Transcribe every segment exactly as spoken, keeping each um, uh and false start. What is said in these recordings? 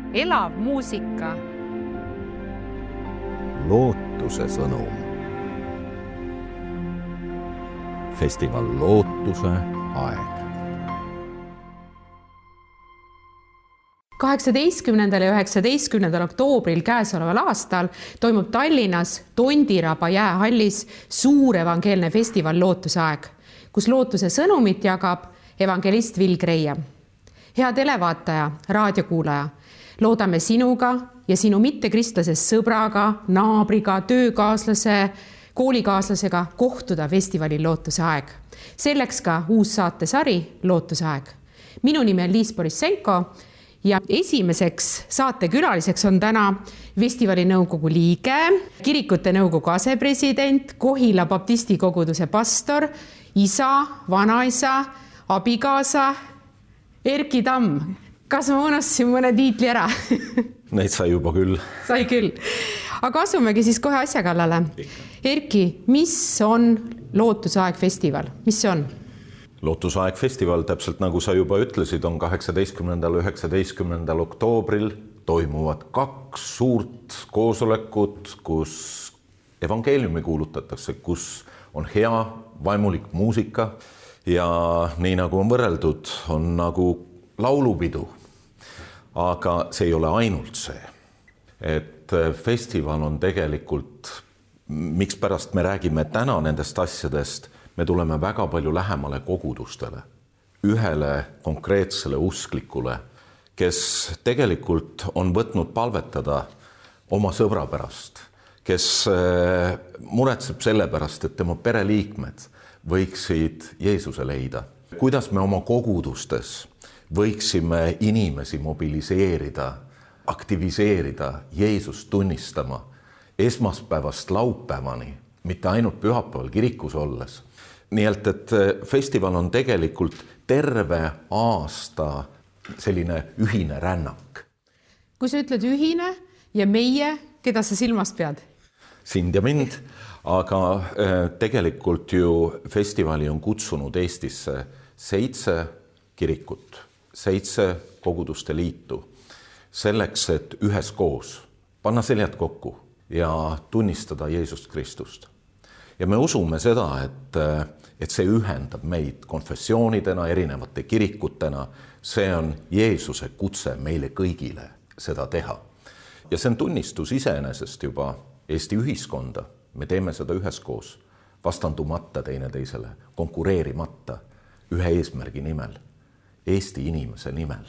elav muusika. Lootuse sõnum. Festival Lootuse aeg. kaheksateistkümnendal ja üheksateistkümnendal oktoobril käesoleval aastal toimub Tallinnas Tondiraba jäähallis suur evangeelne festival Lootuse aeg, kus lootuse sõnumit jagab evangelist Will Graham. Hea televaataja, raadiokuulaja, loodame sinuga ja sinu mittekristlasest sõbraga, naabriga, töökaaslase, koolikaaslasega kohtuda festivalil Lootuse aeg. Selleks ka uus saatesari Lootuse aeg. Minu nimi on Liis Borissenko ja esimeseks saatekülaliseks on täna festivali nõukogu liige, kirikute nõukogu asepresident, Kohila baptisti koguduse pastor, isa, vanaisa, abikaasa, Erki Tamm. Kas ma unustasin mõne tiitli ära? Neid sai juba küll. Sai küll. Aga asumegi siis kohe asja kallale. Erki, mis on Lootuse aeg festival? Mis see on? Lootuse aeg festival, täpselt nagu sa juba ütlesid, on kaheksateistkümnendal ja üheksateistkümnendal oktoobril toimuvad kaks suurt koosolekut, kus evangeeliumi kuulutatakse, kus on hea vaimulik muusika ja nii nagu on võrreldud, on nagu laulupidu. Aga see ei ole ainult see, et festival on tegelikult, miks pärast me räägime täna nendest asjadest, me tuleme väga palju lähemale kogudustele, ühele konkreetsele usklikule, kes tegelikult on võtnud palvetada oma sõbra pärast, kes muretseb selle pärast, et tema pereliikmed võiksid Jeesuse leida. Kuidas me oma kogudustes võiksime inimesi mobiliseerida, aktiviseerida, Jeesust tunnistama esmaspäevast laupäevani, mitte ainult pühapäeval kirikus olles. Nii et, et festival on tegelikult terve aasta selline ühine rännak. Kui sa ütled ühine ja meie, keda sa silmast pead? Sind ja mind, aga tegelikult ju festivali on kutsunud Eestisse seitse kirikut, seitse koguduste liitu, selleks, et üheskoos panna seljad kokku ja tunnistada Jeesust Kristust. Ja me usume seda, et, et see ühendab meid konfessioonidena, erinevate kirikutena. See on Jeesuse kutse meile kõigile seda teha. Ja see on tunnistus iseenesest juba Eesti ühiskonda. Me teeme seda üheskoos, vastandumata teine teisele, konkureerimata ühe eesmärgi nimel, Eesti inimese nimel.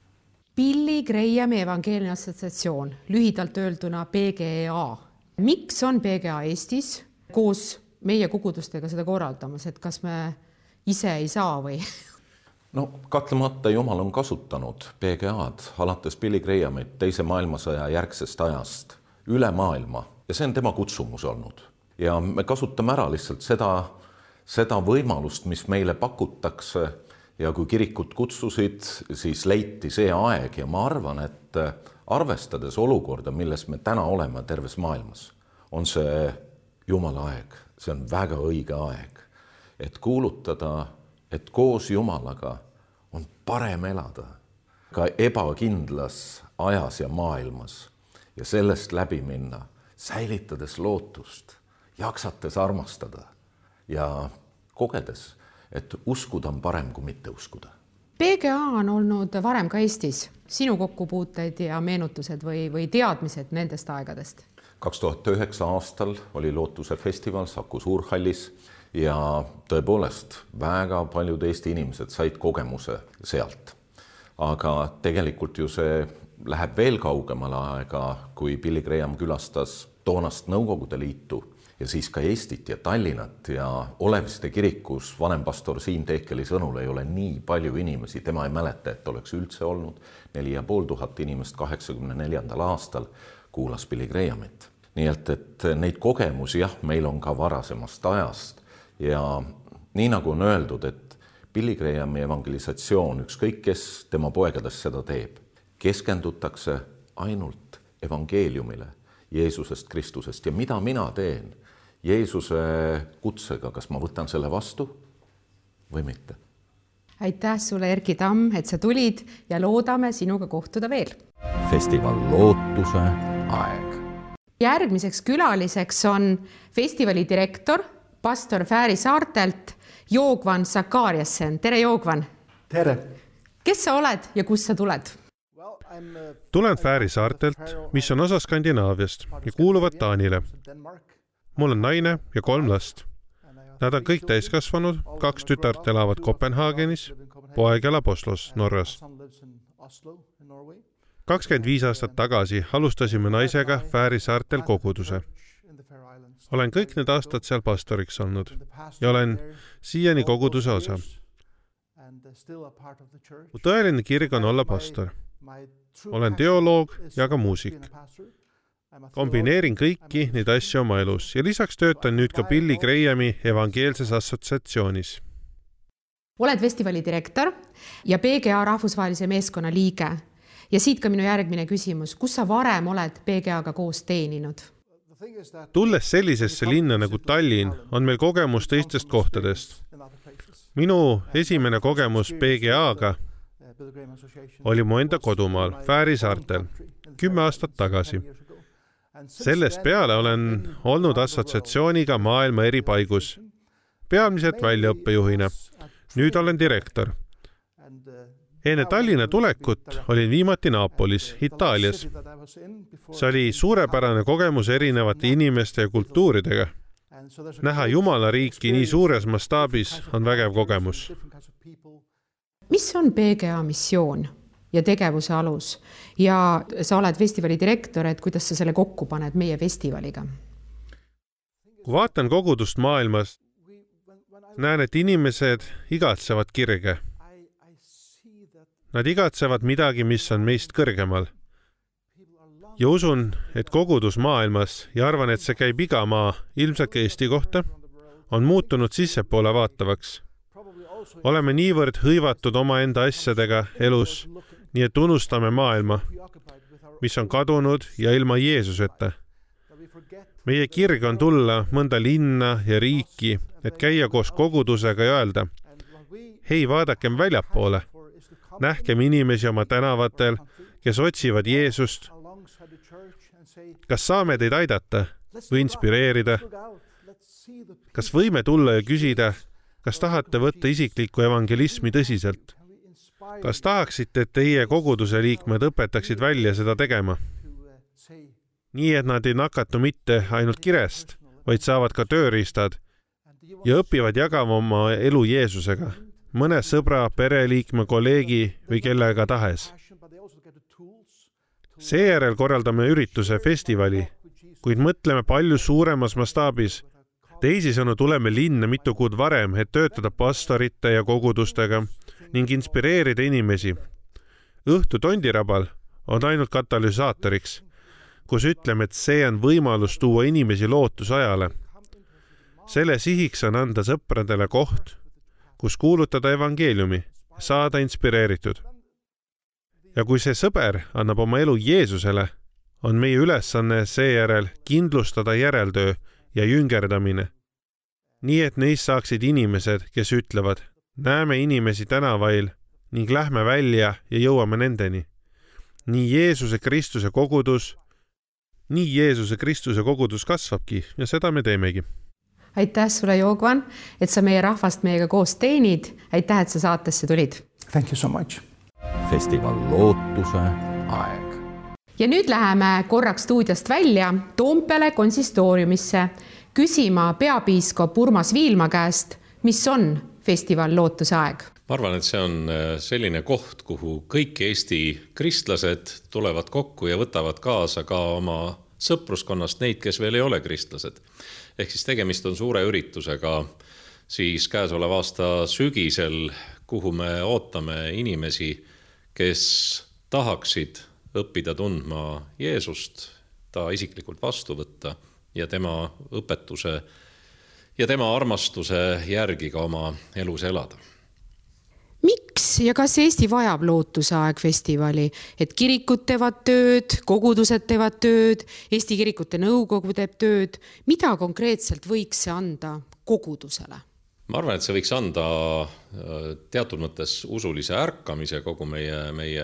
Billy Grahami evangeelne assotsiatsioon, lühidalt öelduna B G A. Miks on B G A Eestis koos meie kogudustega seda korraldamas, et kas me ise ei saa või? No katlemata Jumal on kasutanud B G A-d alates Billy Grahamit teise maailmasõja järgsest ajast üle maailma ja see on tema kutsumus olnud. Ja me kasutame ära lihtsalt seda, seda võimalust, mis meile pakutakse ja kui kirikud kutsusid, siis leiti see aeg ja ma arvan, et arvestades olukorda, milles me täna oleme terves maailmas, on see Jumala aeg. See on väga õige aeg, et kuulutada, et koos Jumalaga on parem elada ka ebakindlas ajas ja maailmas ja sellest läbi minna, säilitades lootust, jaksates armastada ja kogedes, et uskuda on parem kui mitte uskuda. B G A on olnud varem ka Eestis. Sinu kokkupuuteid ja meenutused või, või teadmised nendest aegadest? kaks tuhat üheksa aastal oli Lootuse festival Saku Suurhallis ja tõepoolest väga paljud Eesti inimesed said kogemuse sealt. Aga tegelikult ju see läheb veel kaugemale aega, kui Billy Graham külastas toonast Nõukogude Liitu ja siis ka Eestit ja Tallinnat ja Oleviste kirikus vanempastor Siim Tehkeli sõnul ei ole nii palju inimesi, tema ei mäleta, et oleks üldse olnud neli ja pool tuhat inimest kaheksakümne neljandal aastal kuulas Billy Grahamit. Nii et, et neid kogemusi jah, meil on ka varasemast ajast ja nii nagu on öeldud, et Billy Grahami evangelisatsioon, ükskõik kes tema poegades seda teeb, keskendutakse ainult evangeeliumile Jeesusest Kristusest ja mida mina teen Jeesuse kutsega, kas ma võtan selle vastu või mitte? aitäh sulle, Erki Tamm, et sa tulid ja loodame sinuga kohtuda veel. Festival Lootuse aeg. Järgmiseks külaliseks on festivali direktor, pastor Fääri Saartelt, Joogvan Sakariasen. Tere, Joogvan! Tere! Kes sa oled ja kust sa tuled? Tulen Fääri Saartelt, mis on osa Skandinaaviast ja kuuluvad Taanile. Mul on naine ja kolm last. Nad on kõik täiskasvanud, kaks tütart elavad Kopenhaagenis, poeg elab Oslos, Norras. kakskümmend viis aastat tagasi alustasime naisega Fääri Saartel koguduse. Olen kõik need aastad seal pastoriks olnud ja olen siiani koguduse osa. Mu tõeline kirg on olla pastor. Olen teoloog ja ka muusik. Kombineerin kõiki neid asju oma elus ja lisaks töötan nüüd ka Billy Grahami evangeelses assotsiatsioonis. Oled festivali direktor ja P G A rahvusvahelise meeskonna liige. Ja siit ka minu järgmine küsimus. Kus sa varem oled P G A-ga koos teeninud? Tulles sellisesse linna nagu Tallinn on meil kogemus teistest kohtadest. Minu esimene kogemus P G A-ga oli mu enda kodumaal, Fääri Saartel, kümme aastat tagasi. Sellest peale olen olnud assotsiatsiooniga maailma eri paigus, peamiselt väljaõppejuhina. Nüüd olen direktor. Enne Tallinna tulekut olin viimati Naapolis, Itaalias. See oli suurepärane kogemus erinevate inimeste ja kultuuridega. Näha Jumala riiki nii suures mastaabis on vägev kogemus. Mis on P G A missioon ja tegevuse alus? Ja sa oled festivali direktor, et kuidas sa selle kokku paned meie festivaliga? Kui vaatan kogudust maailmas, näen, et inimesed igatsevad kirge. Nad igatsevad midagi, mis on meist kõrgemal. Ja usun, et kogudus maailmas, ja arvan, et see käib iga maa, ilmselt ka Eesti kohta, on muutunud sissepoole vaatavaks. Oleme niivõrd hõivatud omaenda asjadega elus, nii et unustame maailma, mis on kadunud ja ilma Jeesuseta. Meie kirg on tulla mõnda linna ja riiki, et käia koos kogudusega ja öelda, hei, vaadakem väljapoole. Nähkem inimesi oma tänavatel, kes otsivad Jeesust. Kas saame teid aidata või inspireerida? Kas võime tulla ja küsida, kas tahate võtta isiklikku evangelismi tõsiselt? Kas tahaksite, et teie koguduse liikmed õpetaksid välja seda tegema? Nii, et nad ei nakatu mitte ainult kirest, vaid saavad ka tööriistad ja õpivad jagama oma elu Jeesusega, mõne sõbra, pereliikme, kolleegi või kellega tahes. Seejärel korraldame ürituse festivali, kuid mõtleme palju suuremas mastaabis. Teisisõnu tuleme linna mitu kuud varem, et töötada pastorite ja kogudustega ning inspireerida inimesi. Õhtu Tondirabal on ainult katalüsaatoriks, kus ütleme, et see on võimalus tuua inimesi lootusajale. Selle sihiks on anda sõpradele koht, kus kuulutada evangeeliumi, saada inspireeritud. Ja kui see sõber annab oma elu Jeesusele, on meie ülesanne seejärel kindlustada järeltöö ja jüngerdamine. Nii et neist saaksid inimesed, kes ütlevad, näeme inimesi tänavail ning lähme välja ja jõuame nendeni. Nii Jeesuse Kristuse kogudus, nii Jeesuse Kristuse kogudus kasvabki ja seda me teemegi. Aitäh sulle, Joogvan, et sa meie rahvast meiega koos teenid. Aitäh, et sa saatesse tulid. Thank you so much. Festival Lootuse aeg. Ja nüüd läheme korraks stuudiost välja Toompele konsistooriumisse küsima peapiiskop Urmas Viilma käest, mis on festival Lootuse aeg. Ma arvan, et see on selline koht, kuhu kõik Eesti kristlased tulevad kokku ja võtavad kaasa ka oma sõpruskonnast neid, kes veel ei ole kristlased. Ehk siis tegemist on suure üritusega siis käesoleva aasta sügisel, kuhu me ootame inimesi, kes tahaksid õppida tundma Jeesust, ta isiklikult vastu võtta ja tema õpetuse ja tema armastuse järgi ka oma elus elada. Miks ja kas Eesti vajab Lootuse aeg festivali, et kirikud teevad tööd, kogudused teevad tööd, Eesti kirikute nõukogu teeb tööd, mida konkreetselt võiks see anda kogudusele? ma arvan, et see võiks anda teatud mõttes usulise ärkamise kogu meie, meie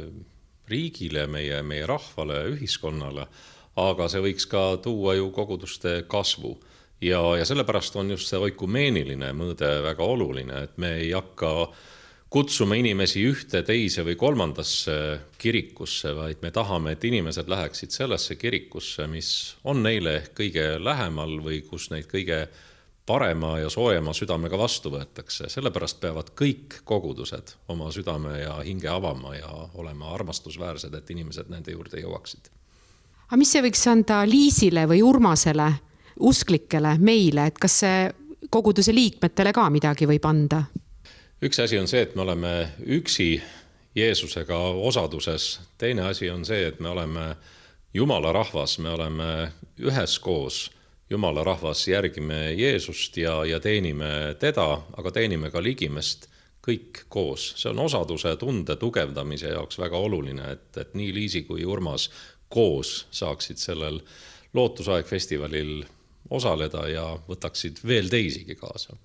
riigile, meie, meie rahvale, ühiskonnale, aga see võiks ka tuua ju koguduste kasvu. Ja, ja sellepärast on just see oikumeeniline mõõde väga oluline, et me ei hakka kutsuma inimesi ühte, teise või kolmandasse kirikusse, vaid me tahame, et inimesed läheksid sellesse kirikusse, mis on neile kõige lähemal või kus neid kõige parema ja soojema südamega vastu võetakse. Sellepärast peavad kõik kogudused oma südame ja hinge avama ja olema armastusväärsed, et inimesed nende juurde jõuaksid. Aga mis see võiks anda Liisile või Urmasele, usklikele, meile, et kas see koguduse liikmetele ka midagi võib anda? Üks asi on see, et me oleme üksi Jeesusega osaduses. Teine asi on see, et me oleme Jumala rahvas, me oleme üheskoos Jumala rahvas, järgime Jeesust ja, ja teenime teda, aga teenime ka ligimest kõik koos. See on osaduse tunde tugevdamise jaoks väga oluline, et, et nii Liisi kui Urmas koos saaksid sellel Lootusaeg festivalil osaleda ja võtaksid veel teisigi kaasa.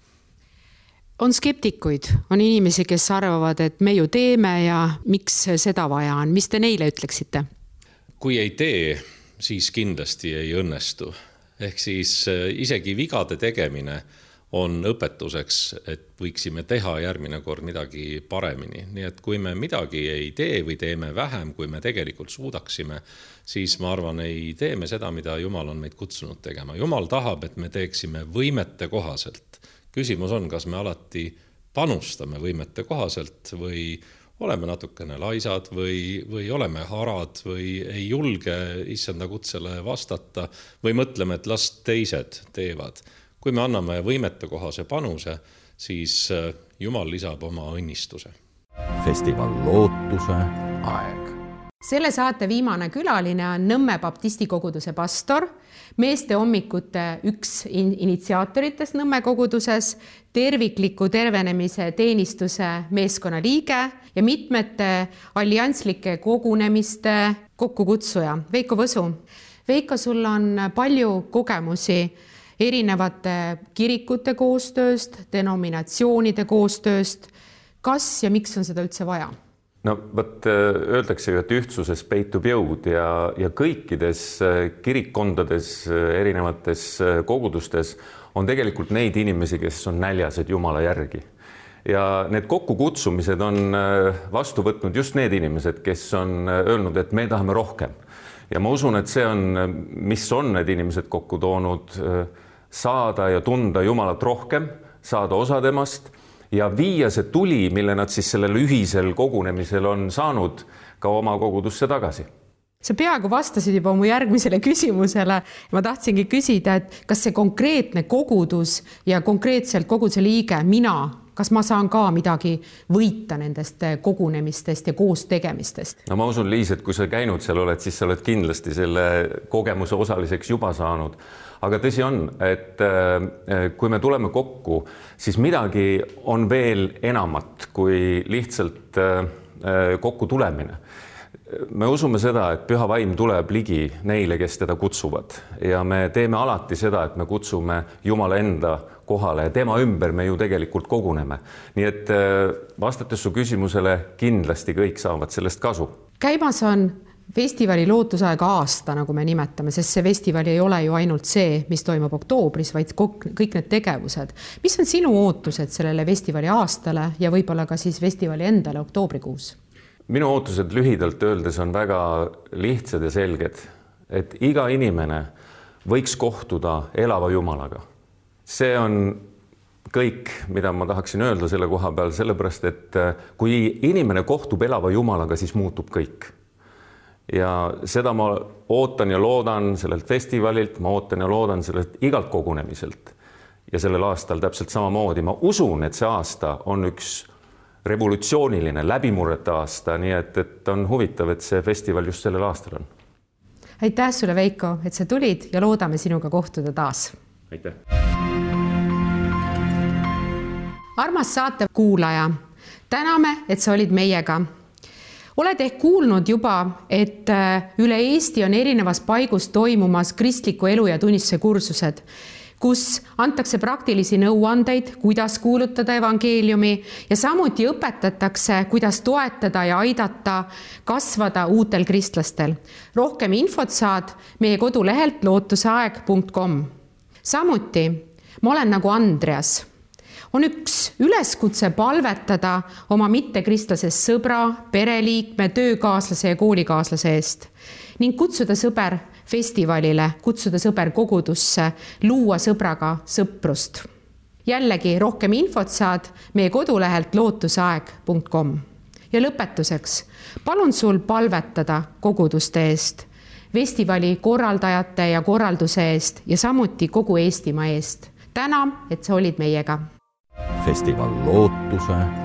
On skeptikuid, on inimesi, kes arvavad, et me ju teeme ja miks seda vaja on. Mis te neile ütleksite? Kui ei tee, siis kindlasti ei õnnestu. Ehk siis isegi vigade tegemine on õpetuseks, et võiksime teha järgmine kord midagi paremini. Nii et kui me midagi ei tee või teeme vähem, kui me tegelikult suudaksime, siis ma arvan, ei tee me seda, mida Jumal on meid kutsunud tegema. Jumal tahab, et me teeksime võimete kohaselt. Küsimus on, kas me alati panustame võimete kohaselt või oleme natukene laisad või, või oleme harad või ei julge issanda kutsele vastata või mõtleme, et las teised teevad. Kui me anname võimete kohase panuse, siis Jumal lisab oma õnnistuse. Festival Lootuse aeg. Selle saate viimane külaline on Nõmme baptisti koguduse pastor, meeste hommikute üks initsiaatoritest Nõmme koguduses, tervikliku tervenemise teenistuse meeskonna liige ja mitmete allianslike kogunemiste kokkukutsuja Veiko Võsu. Veiko, sul on palju kogemusi erinevate kirikute koostööst, denominatsioonide koostööst. Kas ja miks on seda üldse vaja? No, võt, öeldakse ju, et ühtsuses peitub jõud ja, ja kõikides kirikkondades, erinevates kogudustes on tegelikult neid inimesi, kes on näljased Jumala järgi. Ja need kokkukutsumised on vastu võtnud just need inimesed, kes on öelnud, et me tahame rohkem. Ja ma usun, et see on, mis on need inimesed kokku toonud, saada ja tunda Jumalat rohkem, saada osa temast ja viia see tuli, mille nad siis sellel ühisel kogunemisel on saanud, ka oma kogudusse tagasi. Sa peaaegu vastasid juba mu järgmisele küsimusele. Ma tahtsingi küsida, et kas see konkreetne kogudus ja konkreetselt koguduse liige, mina, kas ma saan ka midagi võita nendest kogunemistest ja koos tegemistest? No ma usun, Liis, et kui sa käinud seal oled, siis sa oled kindlasti selle kogemuse osaliseks juba saanud. Aga tõsi on, et kui me tuleme kokku, siis midagi on veel enamat kui lihtsalt kokku tulemine. Me usume seda, et püha vaim tuleb ligi neile, kes teda kutsuvad. Ja me teeme alati seda, et me kutsume Jumala enda kohale ja tema ümber me ju tegelikult koguneme. Nii et vastates su küsimusele kindlasti kõik saavad sellest kasu. Käimas on festivali Lootusaeg aasta, nagu me nimetame, sest see festival ei ole ju ainult see, mis toimub oktoobris, vaid kõik need tegevused. Mis on sinu ootused sellele festivali aastale ja võib-olla ka siis festivali endale oktoobrikuus? Minu ootused lühidalt öeldes on väga lihtsad ja selged, et iga inimene võiks kohtuda elava Jumalaga. See on kõik, mida ma tahaksin öelda selle koha peal, sellepärast, et kui inimene kohtub elava Jumalaga, siis muutub kõik. Ja seda ma ootan ja loodan sellelt festivalilt, ma ootan ja loodan sellelt igalt kogunemiselt. Ja sellel aastal täpselt samamoodi. Ma usun, et see aasta on üks revolutsiooniline, läbimurrete aasta, nii et, et on huvitav, et see festival just sellel aastal on. Aitäh sulle, Veiko, et sa tulid ja loodame sinuga kohtuda taas. Aitäh. Armas saate kuulaja, täname, et sa olid meiega. Oled ehk kuulnud juba, et üle Eesti on erinevas paigus toimumas kristliku elu ja tunnistuse kursused. kus antakse praktilisi nõuandeid, kuidas kuulutada evangeeliumi ja samuti õpetatakse, kuidas toetada ja aidata kasvada uutel kristlastel. Rohkem infot saad meie kodulehelt lootuseaeg punkt com. Samuti ma olen nagu Andreas. On üks üleskutse palvetada oma mittekristlase sõbra, pereliikme, töökaaslase ja koolikaaslase eest ning kutsuda sõber festivalile, kutsuda sõber kogudusse, luua sõbraga sõprust. Jällegi rohkem infot saad meie kodulehelt lootuseaeg punkt com. Ja lõpetuseks, palun sul palvetada koguduste eest, festivali korraldajate ja korralduse eest ja samuti kogu Eestimaa eest. Täna, et sa olid meiega. Festival Lootuse